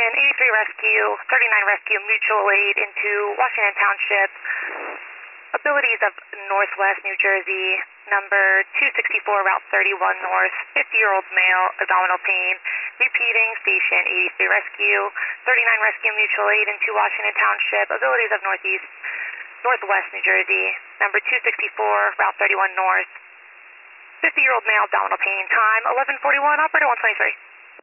Station 83 Rescue, 39 Rescue Mutual Aid into Washington Township. Abilities of Northwest New Jersey, number 264, Route 31 North, 50-year-old male, abdominal pain. Repeating, Station 83 Rescue, 39 Rescue Mutual Aid into Washington Township. Abilities of Northwest New Jersey, number 264, Route 31 North, 50-year-old male, abdominal pain. Time 11:41, operator 123.